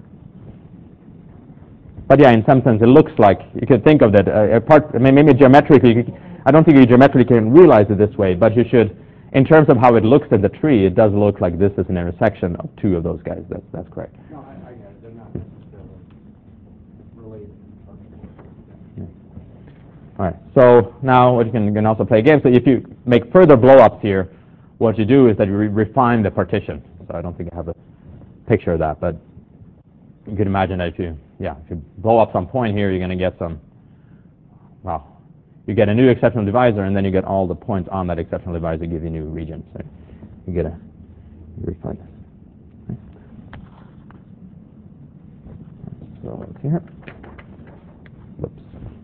But yeah, in some sense, it looks like you could think of that. Uh, apart, I mean, maybe geometrically, you could, I don't think you geometrically can realize it this way, but you should, in terms of how it looks in the tree, it does look like this is an intersection of two of those guys. That's that's correct. No, I, I get it. They're not necessarily related. All right. So now what you can, you can also play a game. So if you make further blow-ups here, what you do is that you re refine the partition. So I don't think I have a picture of that, but you can imagine that if you, yeah, if you blow up some point here, you're going to get some, well, you get a new exceptional divisor, and then you get all the points on that exceptional divisor give you new regions. So you get a, you refine this. So it's here. Whoops.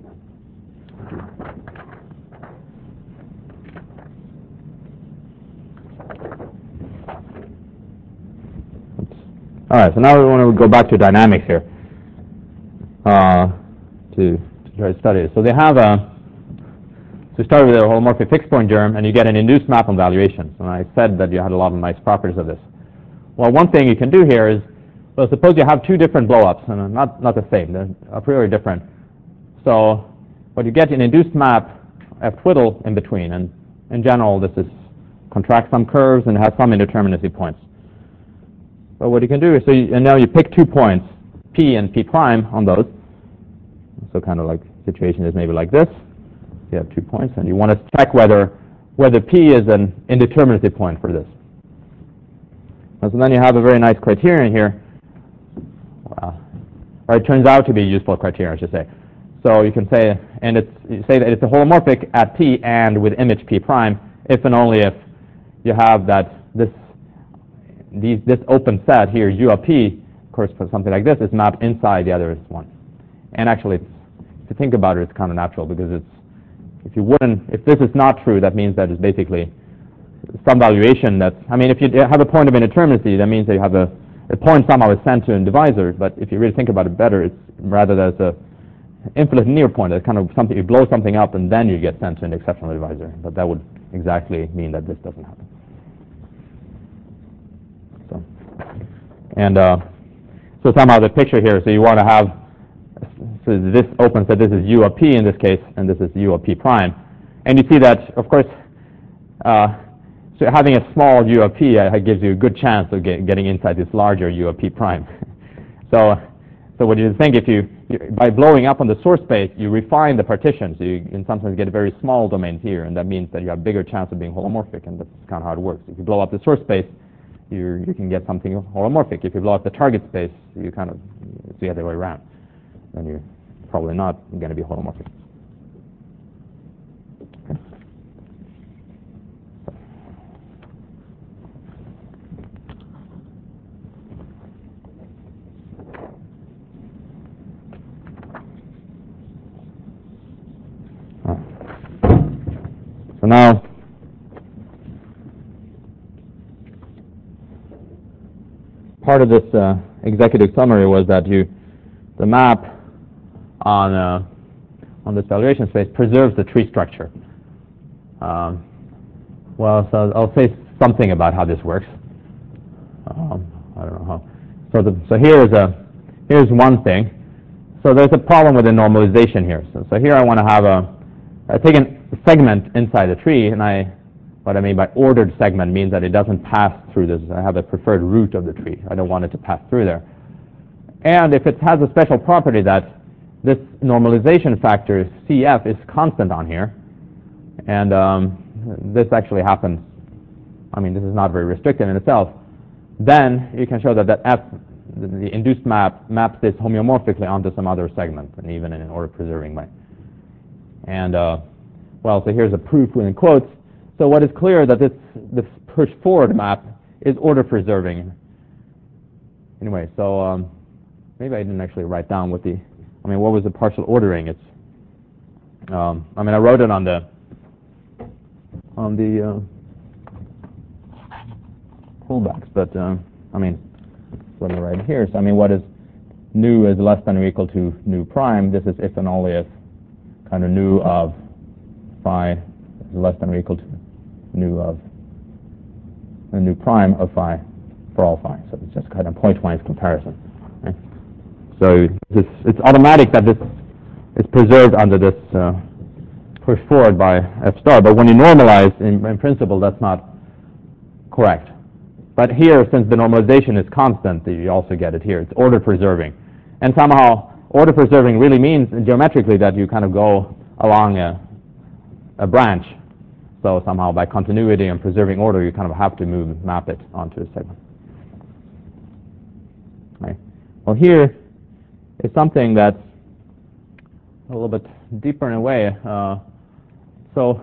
All right, so now we want to go back to dynamics here uh, to, to try to study it. So they have a, so start with a holomorphic fixed point germ, and you get an induced map on valuations. And I said that you had a lot of nice properties of this. Well, one thing you can do here is, well, suppose you have two different blow-ups, and not, not the same, they're a priori different. So what you get an induced map, F twiddle in between, and in general this is contracts some curves and has some indeterminacy points. But what you can do is, so you, and now you pick two points, P and P prime on those. So kind of like situation is maybe like this. You have two points, and you want to check whether whether P is an indeterminacy point for this. And so then you have a very nice criterion here. Wow. Or it turns out to be a useful criterion, I should say. So you can say, and it's you say that it's a holomorphic at P and with image P prime, if and only if you have that this these this open set here, U of P, of course, for something like this, is mapped inside the other one. And actually, it's, if you think about it, it's kind of natural, because it's if you wouldn't, if this is not true, that means that it's basically some valuation that's, I mean, if you have a point of indeterminacy, that means that you have a, a point somehow is sent to a divisor, but if you really think about it better, it's rather that it's a infinite near point. It's kind of something, you blow something up and then you get sent to an exceptional divisor, but that would exactly mean that this doesn't happen. So, and uh, so somehow the picture here, so you want to have, so this opens that this is U of P in this case, and this is U of P prime. And you see that, of course, uh, so having a small U of P uh, gives you a good chance of get, getting inside this larger U of P prime. so, so what you think, if you, you, by blowing up on the source space, you refine the partition, so you in some sense get a very small domain here, and that means that you have a bigger chance of being holomorphic, and that's kind of how it works. If you blow up the source space, you you can get something holomorphic. If you blow up the target space, you kind of, it's the other way around. Then you probably not going to be holomorphic. So now, part of this uh, executive summary was that you, the map on uh, on this valuation space preserves the tree structure. Um, well, so I'll say something about how this works. Um, I don't know how. So, the, so here is a here's one thing. So there's a problem with the normalization here. So, so here I want to have a I take a segment inside the tree, and I what I mean by ordered segment means that it doesn't pass through this. I have a preferred root of the tree. I don't want it to pass through there. And if it has a special property that this normalization factor C F is constant on here, and um, this actually happens, I mean, this is not very restrictive in itself, then you can show that that F, the induced map, maps this homeomorphically onto some other segment, and even in an order-preserving way. And, uh, well, so here's a proof within quotes. So what is clear that this, this push-forward map is order-preserving. Anyway, so um, maybe I didn't actually write down what the, I mean, what was the partial ordering? It's, um, I mean, I wrote it on the, on the uh, pullbacks, but, um, I mean, what I write here. So, I mean, what is nu is less than or equal to nu prime. This is if and only if kind of nu of phi is less than or equal to nu of uh, nu prime of phi for all phi. So it's just kind of pointwise comparison. Right? So this, it's automatic that this is preserved under this uh, push forward by f star. But when you normalize, in, in principle, that's not correct. But here, since the normalization is constant, you also get it here. It's order preserving. And somehow, order preserving really means geometrically that you kind of go along a, a branch. So somehow, by continuity and preserving order, you kind of have to move, map it onto a segment. Right. Well, here is something that's a little bit deeper in a way. Uh, so.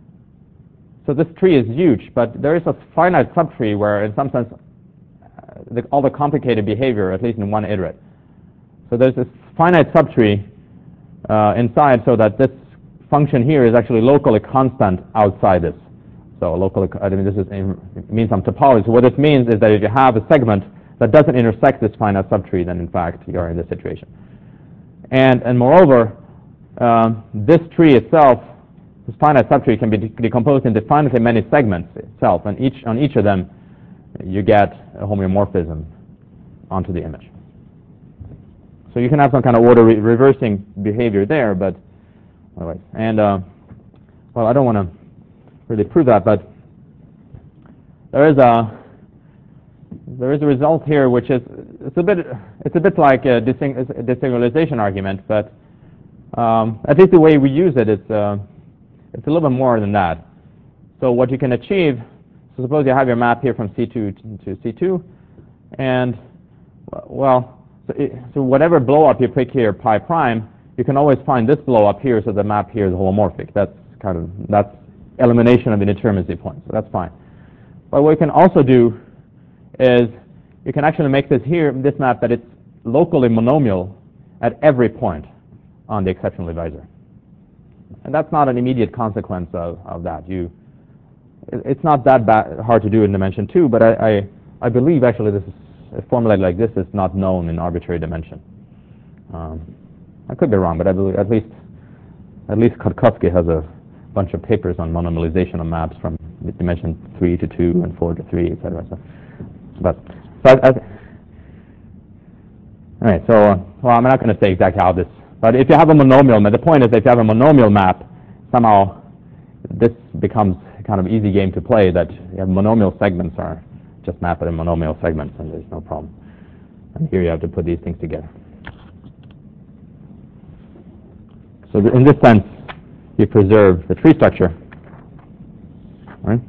So this tree is huge, but there is a finite subtree where, in some sense, uh, the, all the complicated behavior, at least in one iterate. So there's this finite subtree uh, inside, so that this function here is actually locally constant outside this. So locally, I mean, this is in, it means some topology. So what this means is that if you have a segment that doesn't intersect this finite subtree, then in fact you are in this situation. And and moreover, um, this tree itself. This finite subtree can be de decomposed into finitely many segments itself, and each on each of them, you get a homeomorphism onto the image. So you can have some kind of order re reversing behavior there, but anyways, and uh, well, I don't want to really prove that, but there is a there is a result here which is it's a bit it's a bit like a desingularization argument, but um, at least the way we use it is. Uh, It's a little bit more than that. So what you can achieve, so suppose you have your map here from C two to C two, and, well, so, it, so whatever blow up you pick here, pi prime, you can always find this blow up here, so the map here is holomorphic. That's kind of, that's elimination of indeterminacy point, so that's fine. But what you can also do is you can actually make this here, this map, that it's locally monomial at every point on the exceptional divisor. And that's not an immediate consequence of, of that. You, it, it's not that bad, hard to do in dimension two, but I, I, I believe actually this is formulated like this is not known in arbitrary dimension. Um, I could be wrong, but I believe at least at least Kotkovsky has a bunch of papers on monomalization of maps from dimension three to two and four to three, et cetera. So, but so I, I, all right. So uh, well, I'm not going to say exactly how this. But if you have a monomial map, the point is that if you have a monomial map, somehow this becomes kind of easy game to play, that you have monomial segments are just mapped in monomial segments, and there's no problem. And here you have to put these things together. So in this sense, you preserve the tree structure. Right?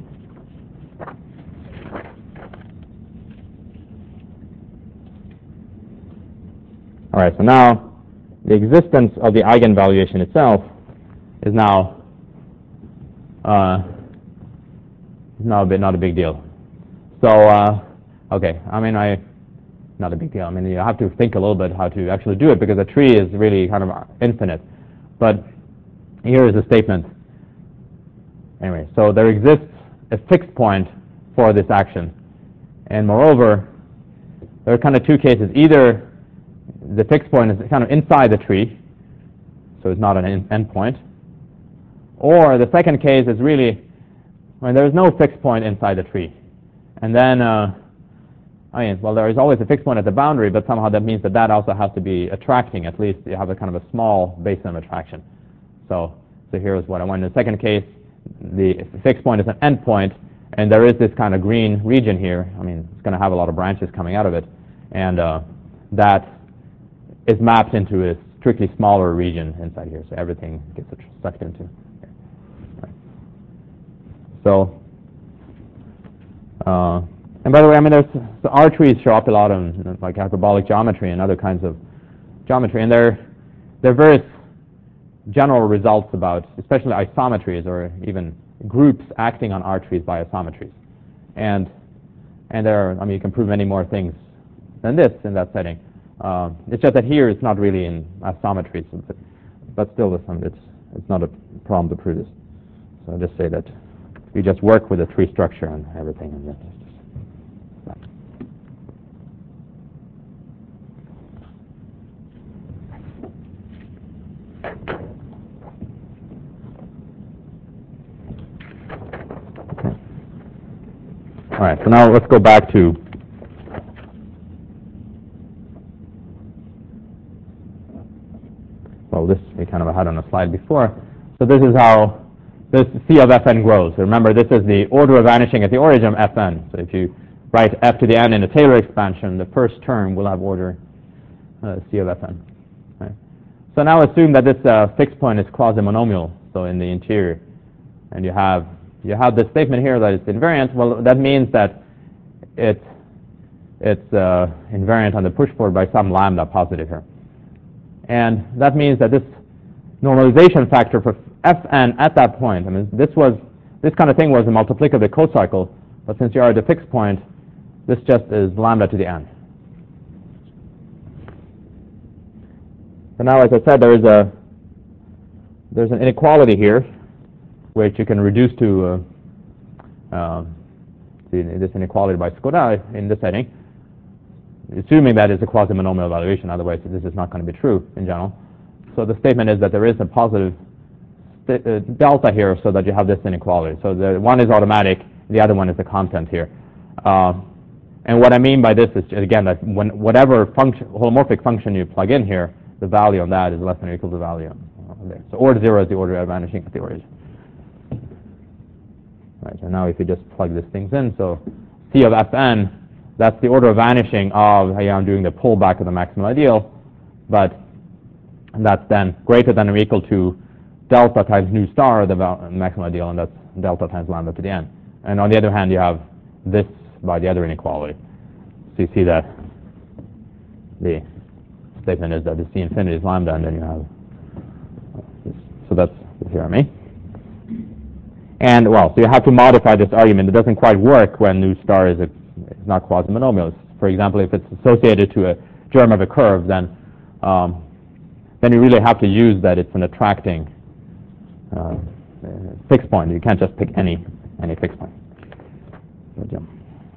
All right, so now the existence of the eigenvaluation itself is now uh, is now a bit not a big deal. So uh, okay, I mean I not a big deal. I mean you have to think a little bit how to actually do it because a tree is really kind of infinite. But here is a statement. Anyway, so there exists a fixed point for this action, and moreover, there are kind of two cases. Either the fixed point is kind of inside the tree, so it's not an end point, or the second case is really when there is no fixed point inside the tree, and then uh, I mean, well, there is always a fixed point at the boundary, but somehow that means that that also has to be attracting. At least you have a kind of a small basin of attraction. So, so here's what I want. In the second case, the fixed point is an end point, and there is this kind of green region here. I mean, it's going to have a lot of branches coming out of it, and uh, that is mapped into a strictly smaller region inside here. So everything gets sucked into. Right. So, uh, and by the way, I mean, there's the R trees show up a lot in like hyperbolic geometry and other kinds of geometry, and there there are various general results about, especially isometries or even groups acting on R trees by isometries, and and there are, I mean, you can prove many more things than this in that setting. Uh, it's just that here it's not really in isometries, but, but still, it's it's not a problem to prove this. So I'll just say that we just work with the tree structure and everything, and that's just that. All right, so now let's go back to well, this we kind of had on a slide before. So this is how this C of Fn grows. So remember, this is the order of vanishing at the origin of Fn. So if you write f to the n in a Taylor expansion, the first term will have order uh, C of Fn. Right? So now assume that this uh, fixed point is quasi-monomial, so in the interior, and you have you have this statement here that it's invariant. Well, that means that it it's uh, invariant on the push forward by some lambda positive here. And that means that this normalization factor for Fn at that point, I mean, this was this kind of thing was a multiplicative of the cocycle, but since you are at the fixed point, this just is lambda to the n. So now, as I said, there is a there's an inequality here, which you can reduce to uh, uh, this inequality by Skoda in this setting, assuming that is a quasi-monomial evaluation. Otherwise, this is not going to be true in general. So the statement is that there is a positive st uh, delta here, so that you have this inequality. So the one is automatic, the other one is the content here. Uh, and what I mean by this is, again, that when whatever function, holomorphic function you plug in here, the value on that is less than or equal to the value there. So order zero is the order of vanishing at the origin. Right, and now if you just plug these things in, so C of Fn, that's the order of vanishing of, hey, I'm doing the pullback of the maximal ideal, but that's then greater than or equal to delta times nu star, the maximal ideal, and that's delta times lambda to the n. And on the other hand, you have this by the other inequality. So you see that the statement is that the C infinity is lambda, and then you have this. So that's the theorem A. And, well, so you have to modify this argument. It doesn't quite work when nu star is, a, is not quasi-monomial. For example, if it's associated to a germ of a curve, then um, then you really have to use that it's an attracting uh, fixed point. You can't just pick any any fixed point. Good job.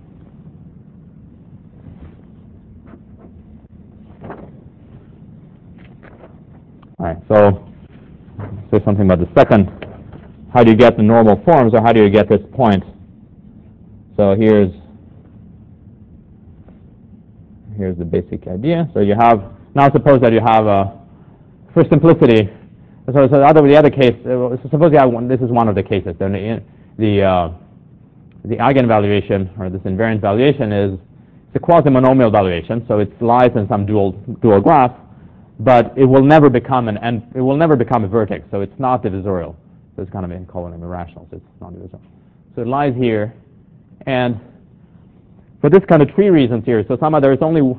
All right, so say something about the second. How do you get the normal forms, or how do you get this point? So here's here's the basic idea. So you have, now suppose that you have a, for simplicity, so, so the, other, the other case, uh, suppose you have one, this is one of the cases. Then the the, uh, the eigenvaluation, or this invariant valuation, is it's a quasi-monomial valuation, so it lies in some dual dual graph, but it will never become an end, it will never become a vertex, so it's not divisorial. So it's kind of in calling them irrational, so it's not divisorial. So it lies here, and for this kind of tree reasons here, so somehow there is only,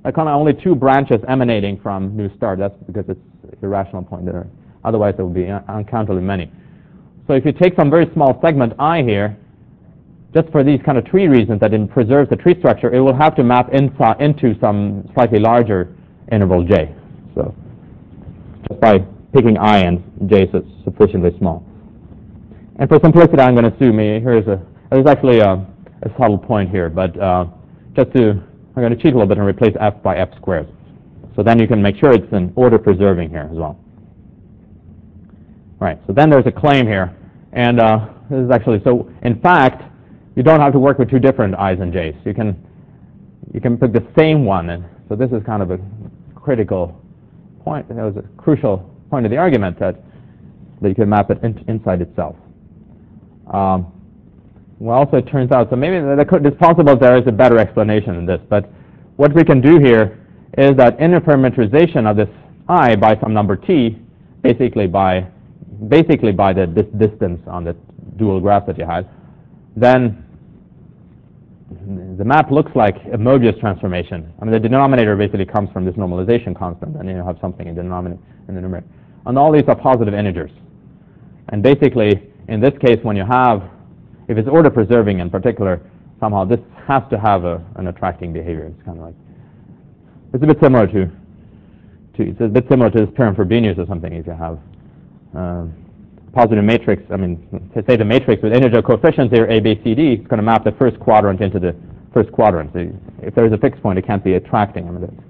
are kind of only two branches emanating from new star. That's because it's an irrational point there. Otherwise, there would be un- uncountably many. So if you take some very small segment I here, just for these kind of tree reasons that it preserves the tree structure, it will have to map inside into some slightly larger interval j. So just by picking I and j, so it's sufficiently small. And for simplicity, I'm going to assume here's a there's actually a, a subtle point here, but uh, just to I'm going to cheat a little bit and replace f by f squared. So then you can make sure it's an order preserving here as well. All right. So then there's a claim here, and uh, this is actually so. In fact, you don't have to work with two different i's and j's. You can you can pick the same one, and so this is kind of a critical point. That was a crucial point of the argument that that you can map it in, inside itself. Um, well, also it turns out, so maybe it's possible there is a better explanation than this, but what we can do here is that interparameterization of this I by some number t, basically by basically by the this distance on the dual graph that you had, then the map looks like a Mobius transformation. I mean, the denominator basically comes from this normalization constant, and you have something in the denominator in the numerator. And all these are positive integers. And basically, in this case, when you have, if it's order preserving in particular, somehow this has to have a, an attracting behavior. It's kind of like, it's a bit similar to, to it's a bit similar to this theorem for Frobenius or something. If you have um, positive matrix, I mean, to say the matrix with integer coefficients here, A, B, C, D, it's going to map the first quadrant into the first quadrant. So if there's a fixed point, it can't be attracting. I mean, it's,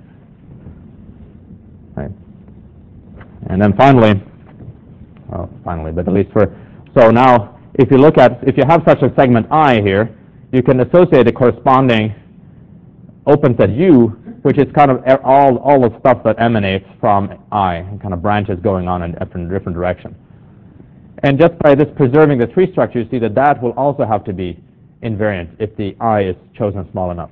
right. And then finally, well, finally, but at least for, so now, if you look at, if you have such a segment I here, you can associate the corresponding open set U, which is kind of all, all the stuff that emanates from I, and kind of branches going on in different, different directions. And just by this preserving the tree structure, you see that that will also have to be invariant if the I is chosen small enough.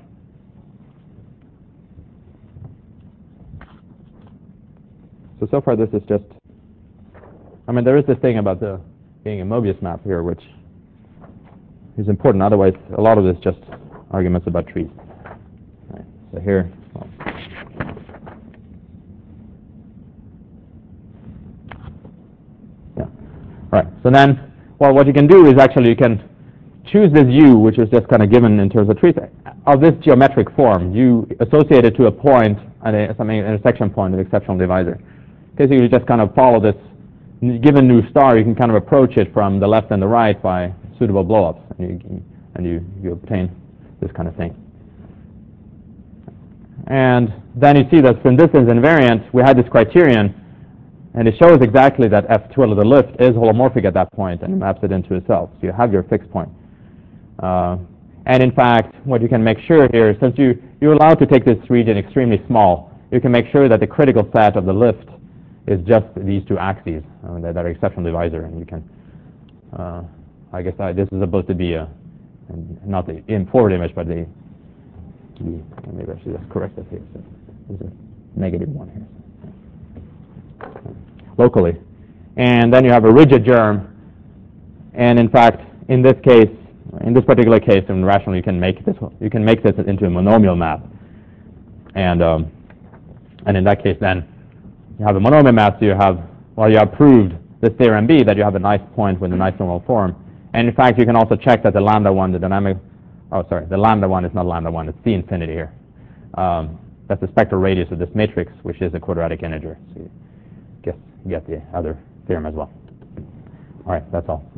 So, so far this is just, I mean, there is this thing about the being a Mobius map here, which is important. Otherwise, a lot of this is just arguments about trees. Right. So here, well, yeah. All right. So then, well, what you can do is actually you can choose this U, which is just kind of given in terms of trees, of this geometric form. You associate it to a point at a, some intersection point of exceptional divisor. Okay, so you just kind of follow this given new star. You can kind of approach it from the left and the right by suitable blowups, and you and you, you obtain this kind of thing. And then you see that since this is invariant, we had this criterion, and it shows exactly that F two of the lift is holomorphic at that point and maps it into itself. So you have your fixed point. Uh, and in fact, what you can make sure here, since you, you're allowed to take this region extremely small, you can make sure that the critical set of the lift is just these two axes uh, that are exceptional divisor, and you can, uh, I guess I, this is supposed to be a, not the in forward image, but the, the maybe I should just correct this here. So there's a negative one here locally, and then you have a rigid germ, and in fact, in this case, in this particular case, in rational, you can make this you can make this into a monomial map, and um, and in that case, then you have a monomial map. So you have, well, you have proved this theorem B that you have a nice point with a nice normal form, and in fact, you can also check that the lambda one, the dynamic, oh sorry, the lambda one is not lambda one, it's C infinity here. Um, that's the spectral radius of this matrix, which is a quadratic integer. So you get, you get the other theorem as well. All right, that's all.